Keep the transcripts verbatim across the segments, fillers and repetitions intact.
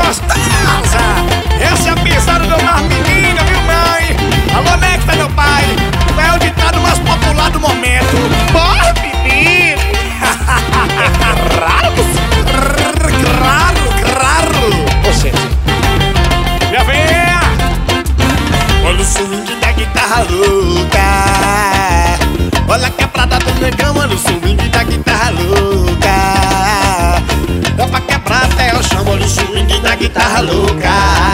gostosa. Essa é a pisada do mar menino, viu, mãe? Alô, Nectar, meu pai. É o ditado mais popular do momento. Bora, menino. Raro, raro, raro. Você, minha véia. Olha o swing da guitarra louca. Olha a quebrada do negão, olha o swing da guitarra louca. É pra quebrar até o chão, olha o swing da guitarra louca.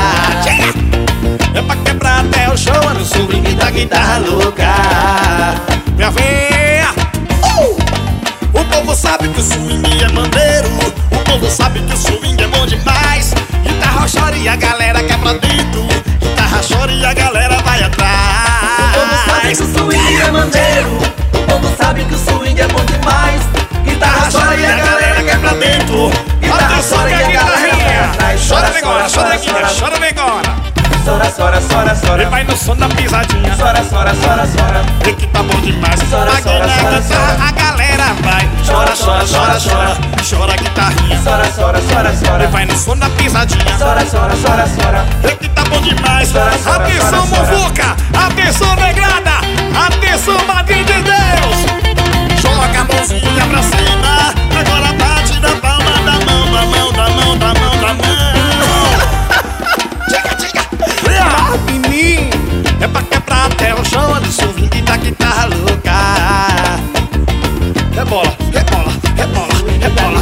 É pra quebrar até o chão, olha o swing da guitarra louca. Minha véia, uh! O povo sabe que o swing é maneiro. O povo sabe que o swing é bom demais. Guitarra chora e a galera quebra dentro. Guitarra chora e a galera vai atrás. O povo sabe que o swing é maneiro. O povo sabe que o swing é bom demais. Guitarra chora e a galera quebra dentro. Guitarra chora e a galera vai atrás. Chora, vem agora, chora aqui, chora, vem agora. Chora, chora, chora, chora. E vai no som da pisadinha. Chora, chora, chora, chora. E que tá bom demais. Chora, aqui chora, na chora, guitarra chora. a galera vai. Chora, chora, chora, chora. Chora a guitarrinha. Chora, chora, chora, E chora. vai no som da pisadinha. Chora, chora, chora, chora. E que tá bom demais. Chora, chora, Atenção, chora, chora. Movuca. Atenção, negrada. Atenção, madrinha de Deus. Joga a mãozinha pra cima. Agora bate na palma da mão, da mão, da mão, da mão, da mão. Diga, diga. Ah, menino. É pra quebrar até o chão, olha o swing da guitarra louca. Rebola, rebola, rebola, rebola.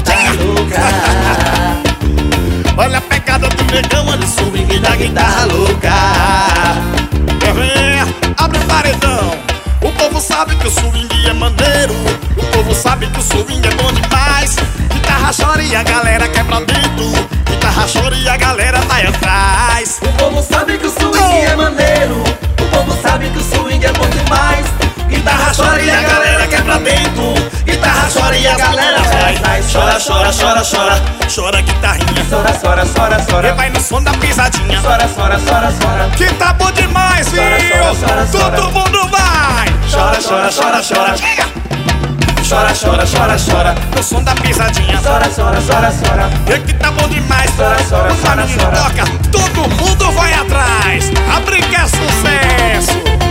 Olha a pegada do negão, olha o swing da guitarra louca. Quer ver? Abre o paredão. O povo sabe que o swing é maneiro. O povo sabe que o swing é bom demais. Guitarra chora e a galera quebra dentro. Guitarra chora e a galera vai atrás. O povo sabe que o swing é maneiro. O povo sabe que o swing é bom demais. Guitarra chora e a galera quebra dentro. Guitarra chora e a galera vai atrás. Chora, chora, chora, chora. Chora guitarrinha. Chora, chora, chora, E chora. vai no som da pisadinha. Chora, chora, chora, chora. Que tá bom demais, viu? Chora, chora, chora, chora. Todo mundo vai. Chora, chora, chora, chora. Chora, chora, chora, chora. No som da pisadinha. Chora, chora, chora, chora. E que tá bom demais. Chora, chora, O chora, menino chora. toca, todo mundo vai atrás. A brinca é sucesso.